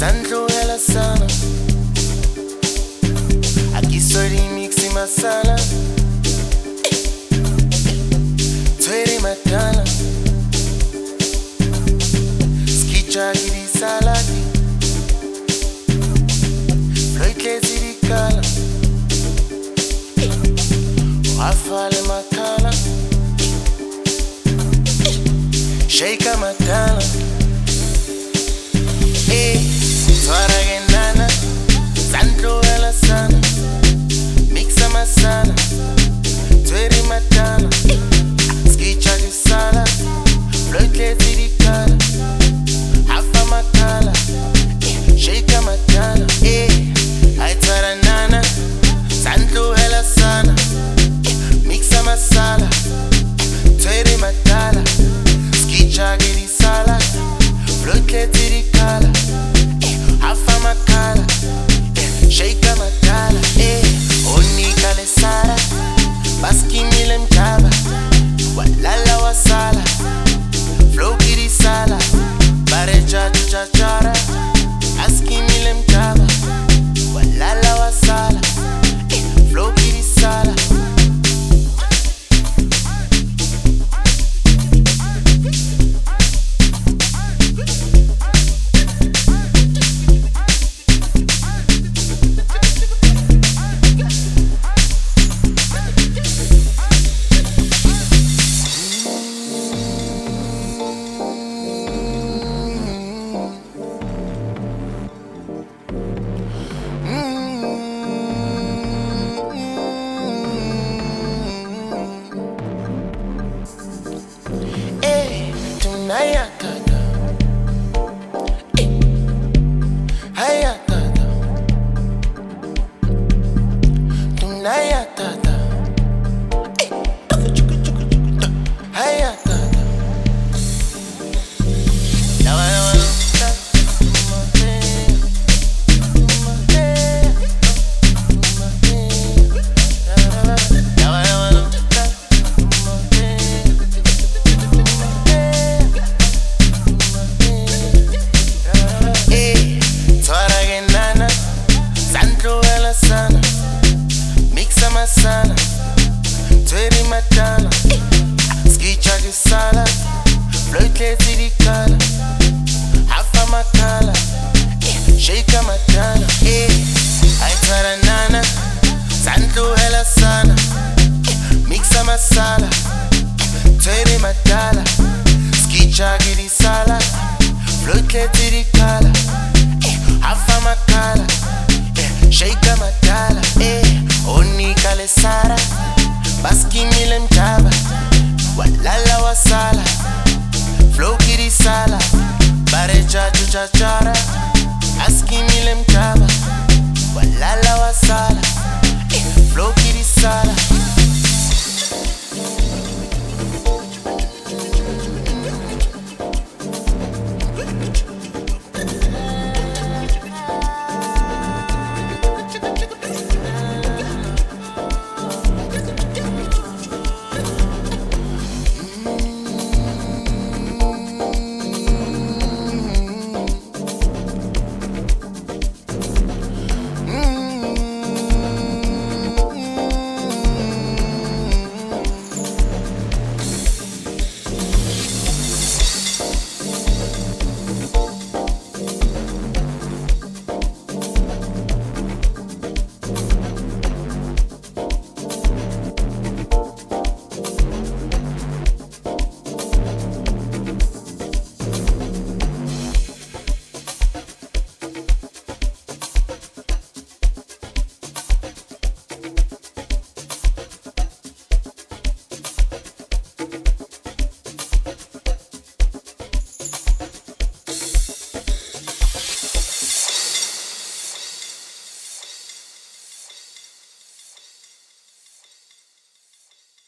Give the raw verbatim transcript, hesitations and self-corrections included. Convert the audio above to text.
Sandluela sana. Aquí soy remix y masala. Tweri matala. Skicha gidi salati. Floyd lezi di kala. Wafale makala. Sheika matala. Eh, twara genana. Sandluela sana. Mixa masala. Tweri matala. Skicha di sala. Floyd lezi di kala. Hafa makala. Sheika matala. Eh, ay twara nana. Sandluela sana. Mixa masala. Tweri matala. Skicha di sala. Floyd lezi di kala. Hafa makala. Sheika matala. Eh, onika le sara. Baski mile mjaba. Walala wasala. Flow kiri sala. Bareja chuchachara. Aski mile mjaba. Walala wasala. Eh, flow kiri sala. Haya tata, eh. Haya tata, tunaya tata, eh. Haya tata. Lawa lawa tata, lawa lawa tata. Sana, mixa masala, tweri matala, skicha di sala, Floyd lezi di kala, hafa makala, sheika matala, eh, ay twara nana, sandluela sana, mixa masala, tweri matala, skicha di sala, Floyd lezi di kala, hafa makala. Sheika matala, eh, onika le sara. Baski mile mjaba. Walala wasala. Flow kiri sala. Bareja chuchachara.